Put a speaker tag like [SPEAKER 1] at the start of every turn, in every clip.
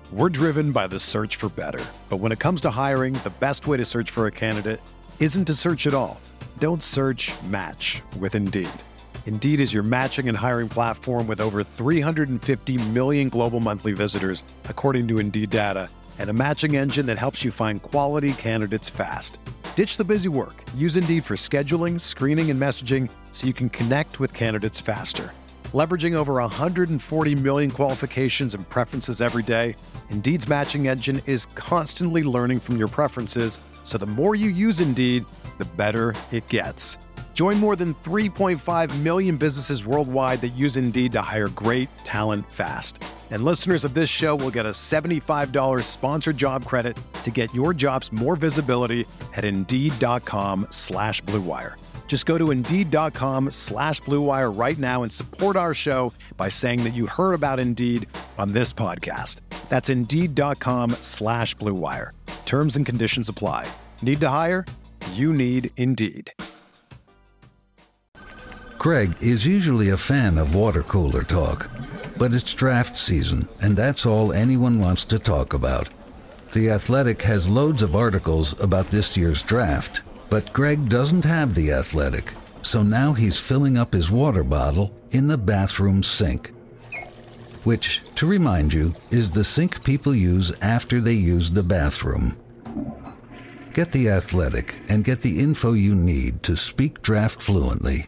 [SPEAKER 1] We're driven by the search for better. But when it comes to hiring, the best way to search for a candidate isn't to search at all. Don't search, match with Indeed. Indeed is your matching and hiring platform with over 350 million global monthly visitors, according to Indeed data, and a matching engine that helps you find quality candidates fast. Ditch the busy work. Use Indeed for scheduling, screening, and messaging so you can connect with candidates faster. Leveraging over 140 million qualifications and preferences every day, Indeed's matching engine is constantly learning from your preferences, so the more you use Indeed, the better it gets. Join more than 3.5 million businesses worldwide that use Indeed to hire great talent fast. And listeners of this show will get a $75 sponsored job credit to get your jobs more visibility at Indeed.com/Blue Wire. Just go to Indeed.com/Blue Wire right now and support our show by saying that you heard about Indeed on this podcast. That's Indeed.com/Blue Wire. Terms and conditions apply. Need to hire? You need Indeed.
[SPEAKER 2] Greg is usually a fan of water cooler talk, but it's draft season, and that's all anyone wants to talk about. The Athletic has loads of articles about this year's draft, but Greg doesn't have The Athletic, so now he's filling up his water bottle in the bathroom sink, which, to remind you, is the sink people use after they use the bathroom. Get The Athletic and get the info you need to speak draft fluently.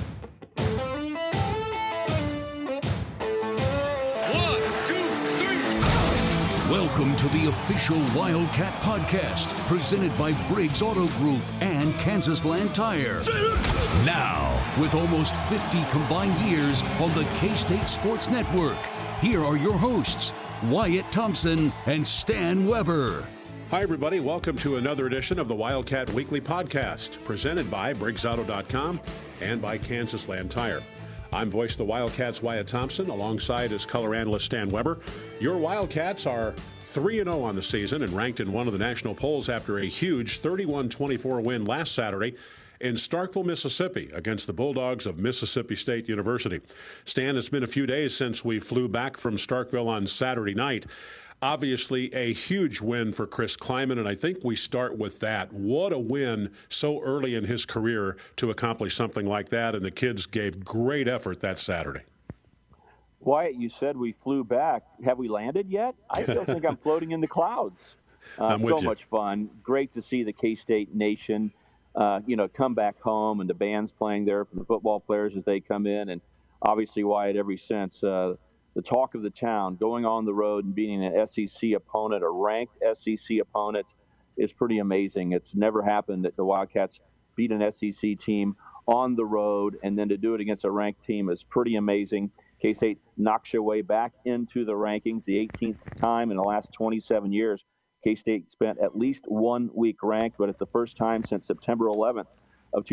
[SPEAKER 3] Welcome to the official Wildcat Podcast, presented by Briggs Auto Group and Kansas Land Tire. Now, with almost 50 combined years on the K-State Sports Network, here are your hosts, Wyatt Thompson and Stan Weber.
[SPEAKER 4] Hi, everybody. Welcome to another edition of the Wildcat Weekly Podcast, presented by BriggsAuto.com and by Kansas Land Tire. I'm voice of the Wildcats, Wyatt Thompson, alongside his color analyst, Stan Weber. Your Wildcats are 3-0 on the season and ranked in one of the national polls after a huge 31-24 win last Saturday in Starkville, Mississippi, against the Bulldogs of Mississippi State University. Stan, it's been a few days since we flew back from Starkville on Saturday night. Obviously, a huge win for Chris Klieman, and I think we start with that. What a win so early in his career to accomplish something like that, and the kids gave great effort that Saturday.
[SPEAKER 5] Wyatt, you said we flew back. Have we landed yet? I still think I'm floating in the clouds.
[SPEAKER 4] I'm with you.
[SPEAKER 5] So much fun. Great to see the K-State Nation, come back home, and the band's playing there for the football players as they come in. And obviously, Wyatt, ever since the talk of the town, going on the road and beating an SEC opponent, a ranked SEC opponent, is pretty amazing. It's never happened that the Wildcats beat an SEC team on the road, and then to do it against a ranked team is pretty amazing. K-State knocks your way back into the rankings, the 18th time in the last 27 years. K-State spent at least 1 week ranked, but it's the first time since September 11th of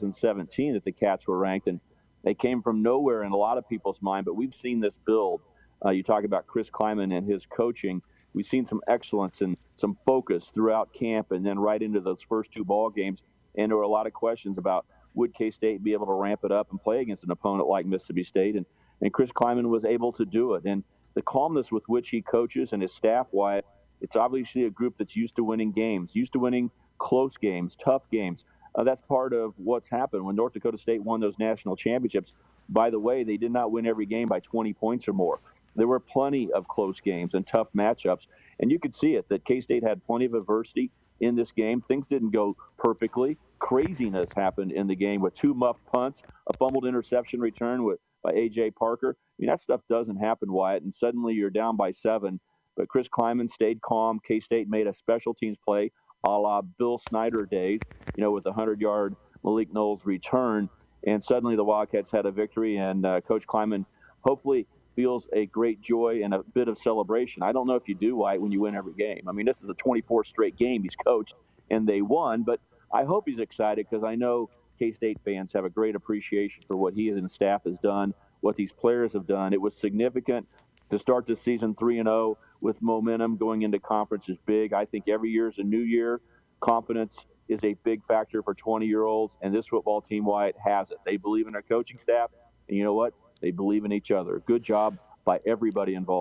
[SPEAKER 5] 2017 that the Cats were ranked, and they came from nowhere in a lot of people's mind, but we've seen this build. You talk about Chris Klieman and his coaching. We've seen some excellence and some focus throughout camp and then right into those first two ball games. And there were a lot of questions about would K-State be able to ramp it up and play against an opponent like Mississippi State. And Chris Klieman was able to do it. And the calmness with which he coaches and his staff, Wyatt, it's obviously a group that's used to winning games, used to winning close games, tough games. That's part of what's happened when North Dakota State won those national championships. By the way, they did not win every game by 20 points or more. There were plenty of close games and tough matchups, and you could see it, that K-State had plenty of adversity in this game. Things didn't go perfectly. Craziness happened in the game with two muffed punts, a fumbled interception return by A.J. Parker. I mean, that stuff doesn't happen, Wyatt, and suddenly you're down by 7. But Chris Klieman stayed calm. K-State made a special teams play a la Bill Snyder days, with a 100-yard Malik Knowles return. And suddenly the Wildcats had a victory, and Coach Klieman hopefully feels a great joy and a bit of celebration. I don't know if you do, Wyatt, when you win every game. I mean, this is the 24th straight game he's coached, and they won. But I hope he's excited because I know K-State fans have a great appreciation for what he and his staff has done, what these players have done. It was significant to start the season 3-0 with momentum going into conference is big. I think every year is a new year. Confidence is a big factor for 20-year-olds, and this football team, Wyatt, has it. They believe in their coaching staff, and you know what? They believe in each other. Good job by everybody involved.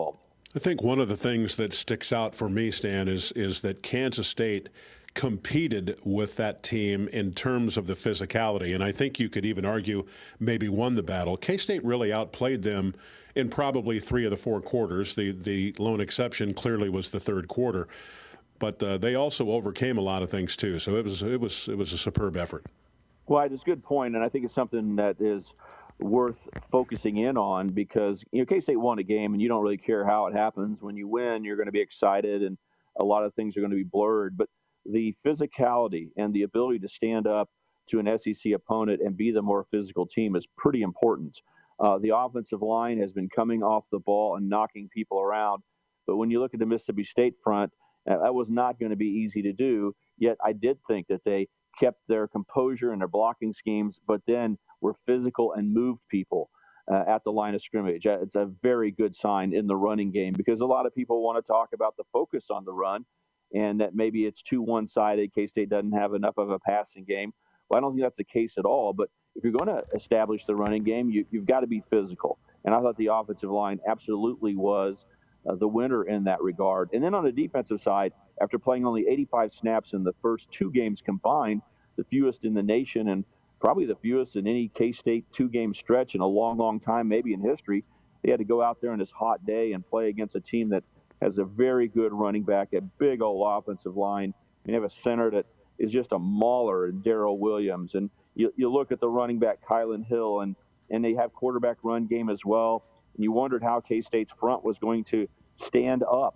[SPEAKER 4] I think one of the things that sticks out for me, Stan, is that Kansas State competed with that team in terms of the physicality, and I think you could even argue maybe won the battle. K-State really outplayed them in probably 3 of the 4 quarters. The lone exception clearly was the third quarter, but they also overcame a lot of things too. So it was a superb effort.
[SPEAKER 5] Well, it's a good point, and I think it's something that is worth focusing in on because K-State won a game, and you don't really care how it happens. When you win, you're going to be excited, and a lot of things are going to be blurred. But the physicality and the ability to stand up to an SEC opponent and be the more physical team is pretty important. The offensive line has been coming off the ball and knocking people around. But when you look at the Mississippi State front, that was not going to be easy to do. Yet I did think that they kept their composure and their blocking schemes, but then were physical and moved people at the line of scrimmage. It's a very good sign in the running game because a lot of people want to talk about the focus on the run and that maybe it's too one-sided. K-State doesn't have enough of a passing game. Well, I don't think that's the case at all. But if you're going to establish the running game, you've got to be physical. And I thought the offensive line absolutely was the winner in that regard. And then on the defensive side, after playing only 85 snaps in the first 2 games combined, the fewest in the nation and probably the fewest in any K-State 2-game stretch in a long, long time, maybe in history, they had to go out there on this hot day and play against a team that has a very good running back, a big old offensive line. You have a center that is just a mauler in Darrell Williams. And you look at the running back, Kylan Hill, and they have quarterback run game as well. And you wondered how K-State's front was going to stand up.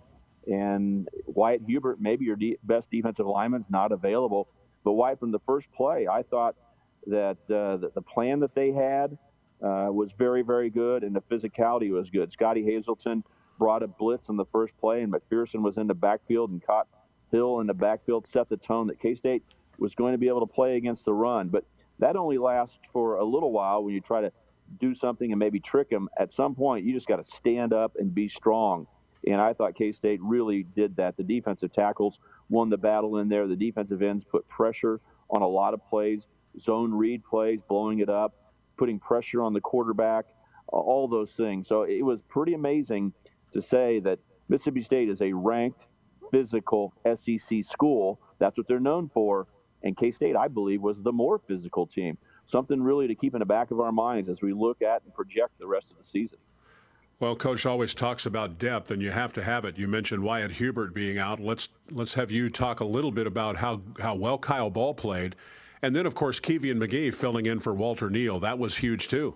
[SPEAKER 5] And Wyatt Hubert, maybe your best defensive lineman's not available. But Wyatt, from the first play, I thought that the plan that they had was very, very good, and the physicality was good. Scotty Hazelton brought a blitz on the first play, and McPherson was in the backfield and caught Hill in the backfield, set the tone that K-State was going to be able to play against the run. But that only lasts for a little while when you try to do something and maybe trick them. At some point, you just got to stand up and be strong. And I thought K-State really did that. The defensive tackles won the battle in there. The defensive ends put pressure on a lot of plays, zone read plays, blowing it up, putting pressure on the quarterback, all those things. So it was pretty amazing to say that Mississippi State is a ranked, physical SEC school. That's what they're known for. And K-State, I believe, was the more physical team. Something really to keep in the back of our minds as we look at and project the rest of the season.
[SPEAKER 4] Well, Coach always talks about depth, and you have to have it. You mentioned Wyatt Hubert being out. Let's have you talk a little bit about how well Kyle Ball played. And then, of course, Kevian McGee filling in for Walter Neal. That was huge, too.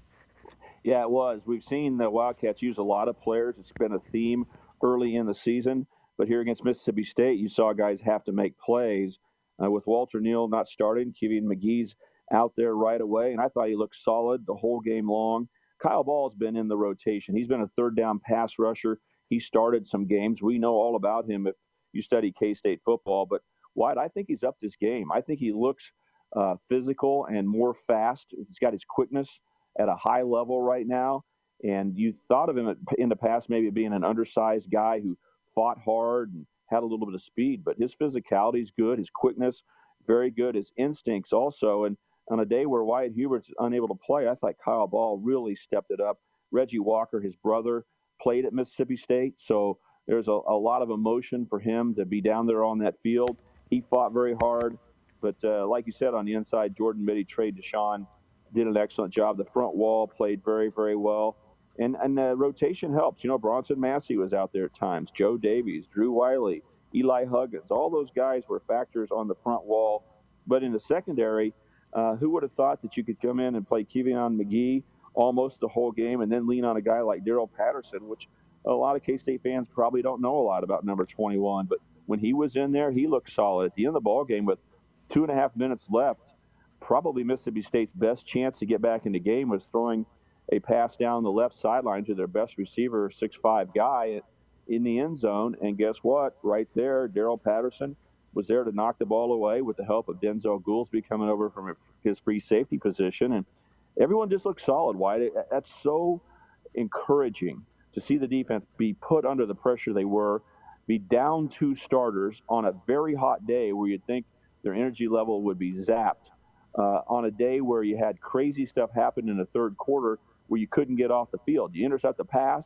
[SPEAKER 5] Yeah, it was. We've seen the Wildcats use a lot of players. It's been a theme early in the season. But here against Mississippi State, you saw guys have to make plays. With Walter Neal not starting, Kevian McGee's out there right away. And I thought he looked solid the whole game long. Kyle Ball's been in the rotation. He's been a third down pass rusher. He started some games. We know all about him if you study K-State football. But Wyatt, I think he's up this game. I think he looks physical and more fast. He's got his quickness at a high level right now. And you thought of him in the past maybe being an undersized guy who fought hard and had a little bit of speed. But his physicality is good. His quickness, very good. His instincts also. And on a day where Wyatt Hubert's unable to play, I thought Kyle Ball really stepped it up. Reggie Walker, his brother, played at Mississippi State, so there's a lot of emotion for him to be down there on that field. He fought very hard, but like you said, on the inside, Jordan Mitty, Trey Deshawn did an excellent job. The front wall played very, very well. And the rotation helps. You know, Bronson Massey was out there at times, Joe Davies, Drew Wiley, Eli Huggins. All those guys were factors on the front wall. But in the secondary, who would have thought that you could come in and play Kevian McGee almost the whole game and then lean on a guy like Darrell Patterson, which a lot of K-State fans probably don't know a lot about number 21. But when he was in there, he looked solid. At the end of the ball game with 2.5 minutes left, probably Mississippi State's best chance to get back in the game was throwing a pass down the left sideline to their best receiver, 6'5" guy in the end zone. And guess what? Right there, Darrell Patterson was there to knock the ball away with the help of Denzel Goolsby coming over from his free safety position. And everyone just looked solid, Wyatt. That's so encouraging to see the defense be put under the pressure they were, be down 2 starters on a very hot day where you'd think their energy level would be zapped, on a day where you had crazy stuff happen in the third quarter where you couldn't get off the field. You intercept the pass,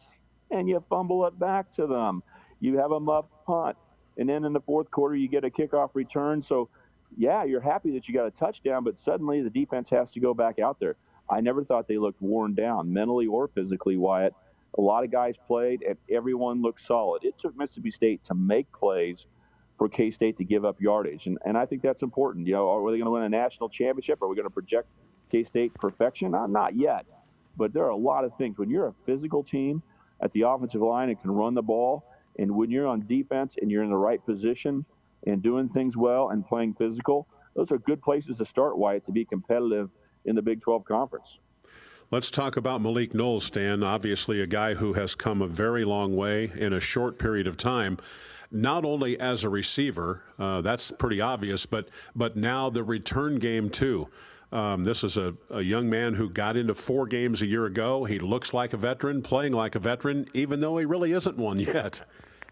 [SPEAKER 5] and you fumble it back to them. You have a muffed punt. And then in the fourth quarter, you get a kickoff return. So, yeah, you're happy that you got a touchdown, but suddenly the defense has to go back out there. I never thought they looked worn down, mentally or physically, Wyatt. A lot of guys played, and everyone looked solid. It took Mississippi State to make plays for K-State to give up yardage, and I think that's important. You know, are they going to win a national championship? Are we going to project K-State perfection? Not yet, but there are a lot of things. When you're a physical team at the offensive line and can run the ball, and when you're on defense and you're in the right position and doing things well and playing physical, those are good places to start, Wyatt, to be competitive in the Big 12 Conference.
[SPEAKER 4] Let's talk about Malik Knowles, Stan. Obviously a guy who has come a very long way in a short period of time, not only as a receiver, that's pretty obvious, but now the return game too. This is a young man who got into 4 games a year ago. He looks like a veteran, playing like a veteran, even though he really isn't one yet.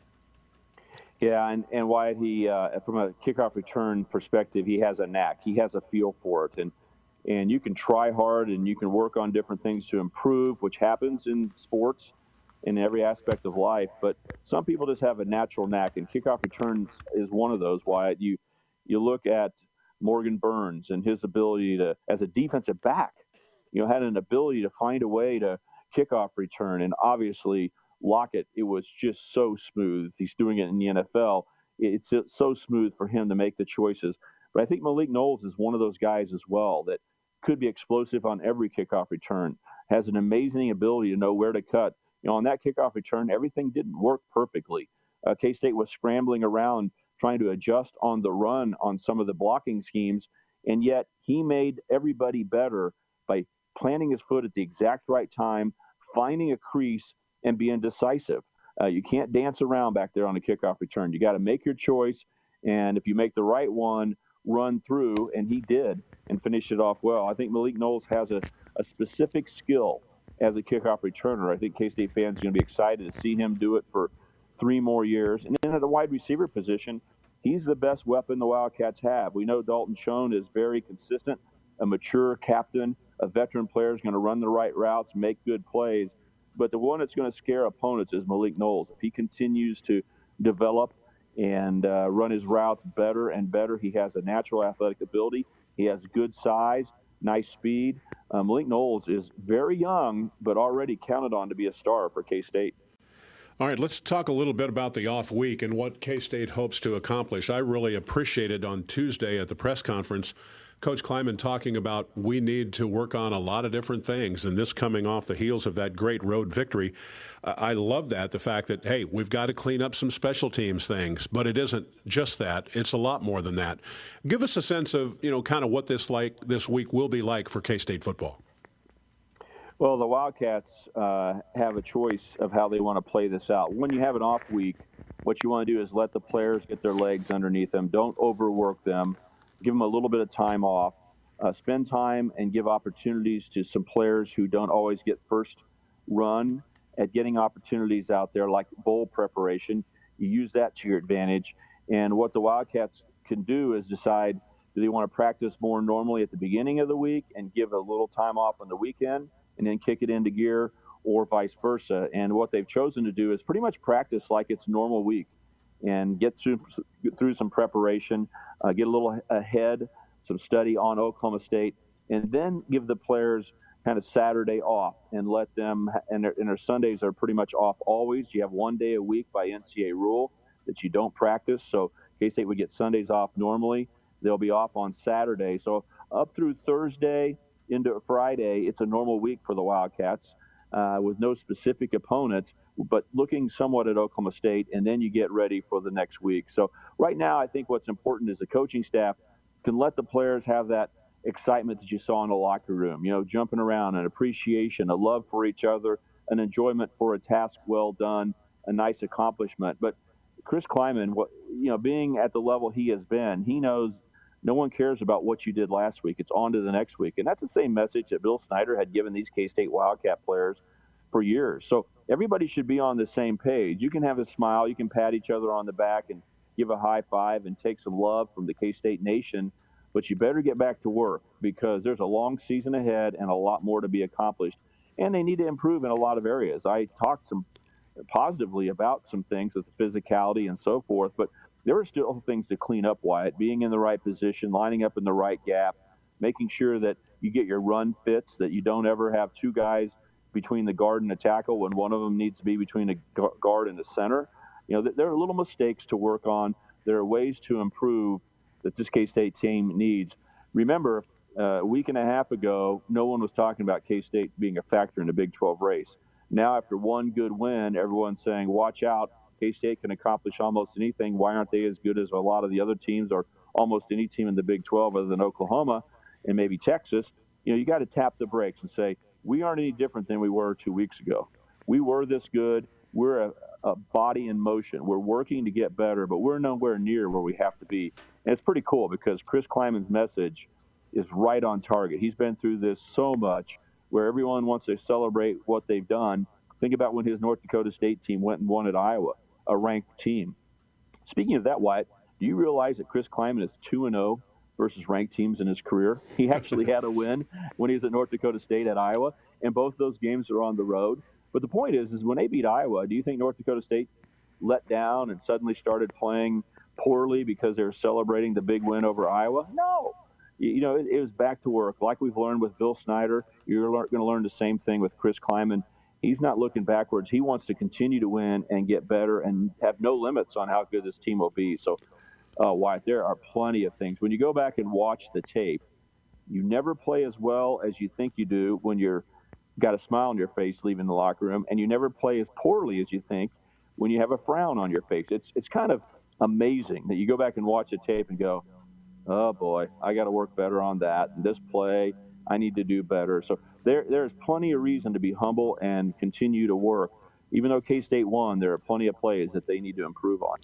[SPEAKER 5] Yeah, and Wyatt, he from a kickoff return perspective, he has a knack. He has a feel for it, and you can try hard and you can work on different things to improve, which happens in sports in every aspect of life. But some people just have a natural knack, and kickoff returns is one of those, Wyatt. You look at Morgan Burns and his ability to, as a defensive back, had an ability to find a way to kickoff return. And obviously Lockett, it was just so smooth. He's doing it in the NFL. It's so smooth for him to make the choices. But I think Malik Knowles is one of those guys as well that could be explosive on every kickoff return, has an amazing ability to know where to cut. On that kickoff return, everything didn't work perfectly. K-State was scrambling around trying to adjust on the run on some of the blocking schemes, and yet he made everybody better by planting his foot at the exact right time, finding a crease, and being decisive. You can't dance around back there on a kickoff return. You got to make your choice, and if you make the right one, run through, and he did, and finish it off well. I think Malik Knowles has a specific skill as a kickoff returner. I think K-State fans are going to be excited to see him do it for 3 more years. And then at the wide receiver position, he's the best weapon the Wildcats have. We know Dalton Schoen is very consistent, a mature captain, a veteran player is going to run the right routes, make good plays. But the one that's going to scare opponents is Malik Knowles. If he continues to develop and run his routes better and better, he has a natural athletic ability. He has good size, nice speed. Malik Knowles is very young, but already counted on to be a star for K-State.
[SPEAKER 4] All right, let's talk a little bit about the off week and what K-State hopes to accomplish. I really appreciated on Tuesday at the press conference Coach Klieman talking about we need to work on a lot of different things, and this coming off the heels of that great road victory. I love that, the fact that, hey, we've got to clean up some special teams things, but it isn't just that. It's a lot more than that. Give us a sense of, kind of what this week will be like for K-State football.
[SPEAKER 5] Well, the Wildcats have a choice of how they want to play this out. When you have an off week, what you want to do is let the players get their legs underneath them. Don't overwork them. Give them a little bit of time off. Spend time and give opportunities to some players who don't always get first run at getting opportunities out there, like bowl preparation. You use that to your advantage. And what the Wildcats can do is decide, do they want to practice more normally at the beginning of the week and give a little time off on the weekend and then kick it into gear, or vice versa? And what they've chosen to do is pretty much practice like it's normal week and get through some preparation, get a little ahead, some study on Oklahoma State, and then give the players kind of Saturday off and let them, and their Sundays are pretty much off always. You have 1 day a week by NCAA rule that you don't practice. So K-State would get Sundays off normally. They'll be off on Saturday. So up through Thursday into Friday, it's a normal week for the Wildcats with no specific opponents, but looking somewhat at Oklahoma State, and then you get ready for the next week. So right now, I think what's important is the coaching staff can let the players have that excitement that you saw in the locker room, jumping around, an appreciation, a love for each other, an enjoyment for a task well done, a nice accomplishment. But Chris Klieman, being at the level he has been, he knows no one cares about what you did last week. It's on to the next week. And that's the same message that Bill Snyder had given these K-State Wildcat players for years. So everybody should be on the same page. You can have a smile. You can pat each other on the back and give a high five and take some love from the K-State Nation. But you better get back to work, because there's a long season ahead and a lot more to be accomplished. And they need to improve in a lot of areas. I talked some positively about some things with the physicality and so forth, but there are still things to clean up, Wyatt. Being in the right position, lining up in the right gap, making sure that you get your run fits, that you don't ever have two guys between the guard and the tackle when one of them needs to be between the guard and the center. There are little mistakes to work on. There are ways to improve that this K-State team needs. Remember, a week and a half ago, no one was talking about K-State being a factor in the Big 12 race. Now, after one good win, everyone's saying, watch out, K-State can accomplish almost anything. Why aren't they as good as a lot of the other teams or almost any team in the Big 12 other than Oklahoma and maybe Texas? You got to tap the brakes and say, we aren't any different than we were 2 weeks ago. We were this good. We're a body in motion. We're working to get better, but we're nowhere near where we have to be. And it's pretty cool because Chris Klieman's message is right on target. He's been through this so much where everyone wants to celebrate what they've done. Think about when his North Dakota State team went and won at Iowa, a ranked team. Speaking of that, Wyatt, do you realize that Chris Klieman is 2-0 versus ranked teams in his career? He actually had a win when he was at North Dakota State at Iowa, and both those games are on the road. But the point is when they beat Iowa, do you think North Dakota State let down and suddenly started playing poorly because they were celebrating the big win over Iowa? No. It was back to work. Like we've learned with Bill Snyder, you're going to learn the same thing with Chris Klieman. He's not looking backwards. He wants to continue to win and get better and have no limits on how good this team will be. So, Wyatt, there are plenty of things. When you go back and watch the tape, you never play as well as you think you do when you're got a smile on your face leaving the locker room, and you never play as poorly as you think when you have a frown on your face. It's kind of amazing that you go back and watch the tape and go, oh boy, I got to work better on that. And this play, I need to do better. So there's plenty of reason to be humble and continue to work. Even though K-State won, there are plenty of plays that they need to improve on.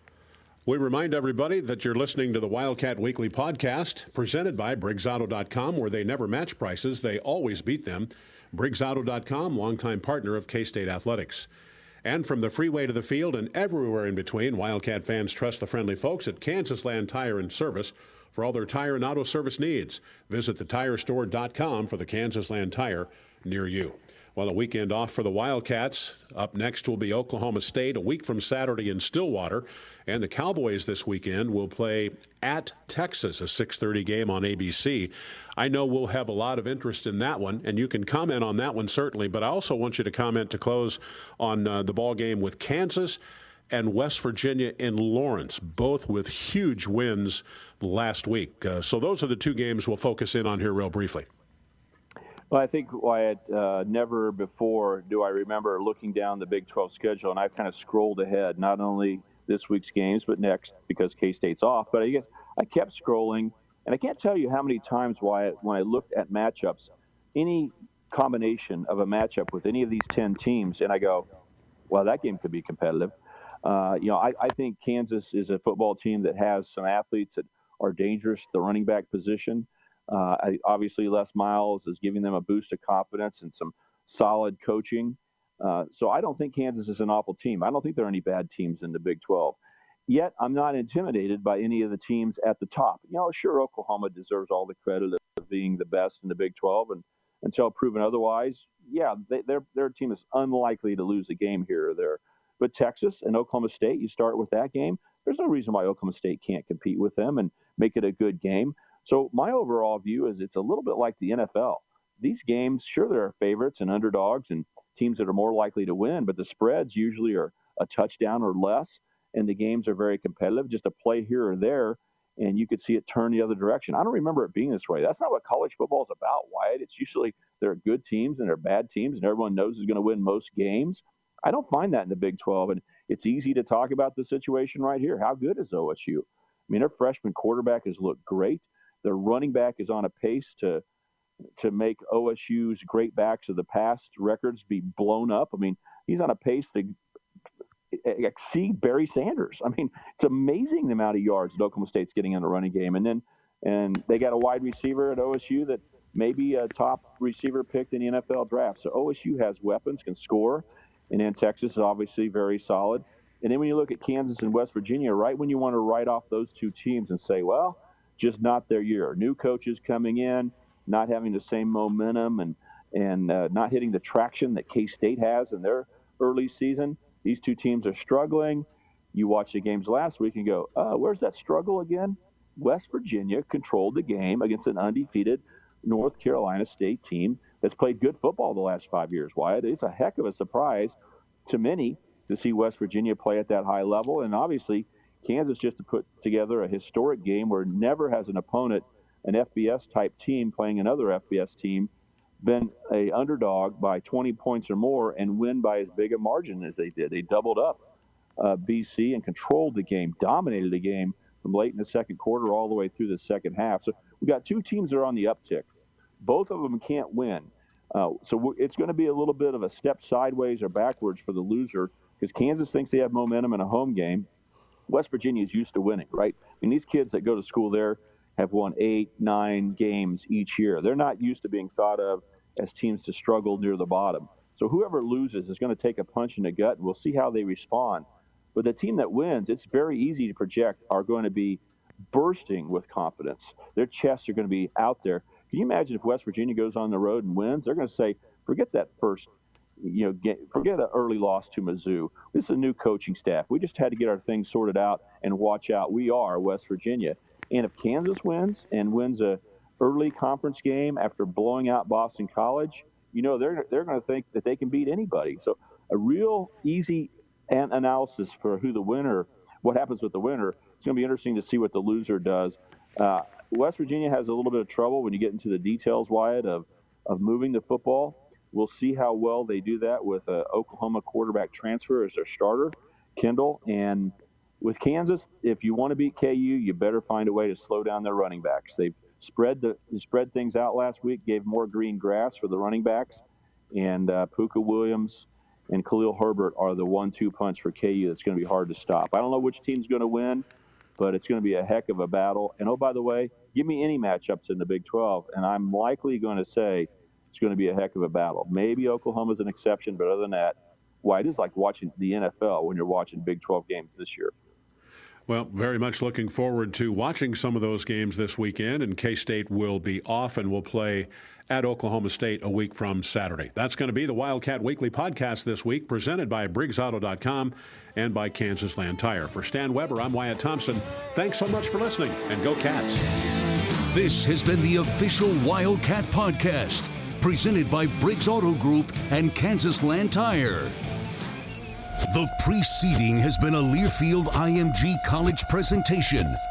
[SPEAKER 4] We remind everybody that you're listening to the Wildcat Weekly podcast presented by BriggsAuto.com, where they never match prices, they always beat them. BriggsAuto.com, longtime partner of K-State Athletics. And from the freeway to the field and everywhere in between, Wildcat fans trust the friendly folks at Kansas Land Tire and Service for all their tire and auto service needs. Visit thetirestore.com for the Kansas Land Tire near you. Well, a weekend off for the Wildcats. Up next will be Oklahoma State a week from Saturday in Stillwater. And the Cowboys this weekend will play at Texas, a 6:30 game on ABC. I know we'll have a lot of interest in that one, and you can comment on that one certainly, but I also want you to comment to close on the ball game with Kansas and West Virginia in Lawrence, both with huge wins last week. So those are the two games we'll focus in on here real briefly.
[SPEAKER 5] Well, I think, Wyatt, never before do I remember looking down the Big 12 schedule, and I've kind of scrolled ahead, not only this week's games, but next because K-State's off. But I guess I kept scrolling, and I can't tell you how many times, Wyatt, when I looked at matchups, any combination of a matchup with any of these 10 teams, and I go, well, that game could be competitive. I think Kansas is a football team that has some athletes that are dangerous at the running back position. Obviously, Les Miles is giving them a boost of confidence and some solid coaching. So I don't think Kansas is an awful team. I don't think there are any bad teams in the Big 12. Yet I'm not intimidated by any of the teams at the top. Sure, Oklahoma deserves all the credit of being the best in the Big 12, and until proven otherwise, yeah, their team is unlikely to lose a game here or there. But Texas and Oklahoma State, you start with that game. There's no reason why Oklahoma State can't compete with them and make it a good game. So my overall view is it's a little bit like the NFL. These games, sure, there are favorites and underdogs and teams that are more likely to win, but the spreads usually are a touchdown or less, and the games are very competitive. Just a play here or there, and you could see it turn the other direction. I don't remember it being this way. That's not what college football is about, Wyatt. It's usually there are good teams and there are bad teams, and everyone knows who's going to win most games. I don't find that in the Big 12, and it's easy to talk about the situation right here. How good is OSU? I mean, their freshman quarterback has looked great. Their running back is on a pace to make OSU's great backs of the past records be blown up. I mean, he's on a pace to exceed Barry Sanders. I mean, it's amazing the amount of yards that Oklahoma State's getting in the running game. And they got a wide receiver at OSU that may be a top receiver picked in the NFL draft. So OSU has weapons, can score. And then Texas is obviously very solid. And then when you look at Kansas and West Virginia, right when you want to write off those two teams and say, well, just not their year. New coaches coming in, not having the same momentum and not hitting the traction that K-State has in their early season. These two teams are struggling. You watch the games last week and go, where's that struggle again? West Virginia controlled the game against an undefeated North Carolina State team that's played good football the last 5 years, Wyatt. It's a heck of a surprise to many to see West Virginia play at that high level. And obviously, Kansas just to put together a historic game where never has an opponent, an FBS-type team playing another FBS team, been a underdog by 20 points or more and win by as big a margin as they did. They doubled up BC and controlled the game, dominated the game from late in the second quarter all the way through the second half. So we've got two teams that are on the uptick. Both of them can't win. So it's going to be a little bit of a step sideways or backwards for the loser because Kansas thinks they have momentum in a home game. West Virginia is used to winning, right? I mean, these kids that go to school there have won 8-9 games each year. They're not used to being thought of as teams to struggle near the bottom. So whoever loses is going to take a punch in the gut, and we'll see how they respond. But the team that wins, it's very easy to project, are going to be bursting with confidence. Their chests are going to be out there. Can you imagine if West Virginia goes on the road and wins? They're going to say, forget that first, forget an early loss to Mizzou. This is a new coaching staff. We just had to get our things sorted out and watch out. We are West Virginia. And if Kansas wins and wins a early conference game after blowing out Boston College, they're going to think that they can beat anybody. So a real easy analysis for who the winner, what happens with the winner. It's going to be interesting to see what the loser does. West Virginia has a little bit of trouble when you get into the details, Wyatt, of moving the football. We'll see how well they do that with an Oklahoma quarterback transfer as their starter, Kendall. And with Kansas, if you want to beat KU, you better find a way to slow down their running backs. They've spread things out last week, gave more green grass for the running backs, and Puka Williams and Khalil Herbert are the 1-2 punch for KU that's going to be hard to stop. I don't know which team's going to win, but it's going to be a heck of a battle. And, oh, by the way, give me any matchups in the Big 12, and I'm likely going to say it's going to be a heck of a battle. Maybe Oklahoma's an exception, but other than that, it is like watching the NFL when you're watching Big 12 games this year.
[SPEAKER 4] Well, very much looking forward to watching some of those games this weekend, and K-State will be off and will play at Oklahoma State a week from Saturday. That's going to be the Wildcat Weekly Podcast this week, presented by BriggsAuto.com and by Kansas Land Tire. For Stan Weber, I'm Wyatt Thompson. Thanks so much for listening, and go Cats.
[SPEAKER 3] This has been the official Wildcat Podcast, presented by Briggs Auto Group and Kansas Land Tire. The preceding has been a Learfield IMG College presentation.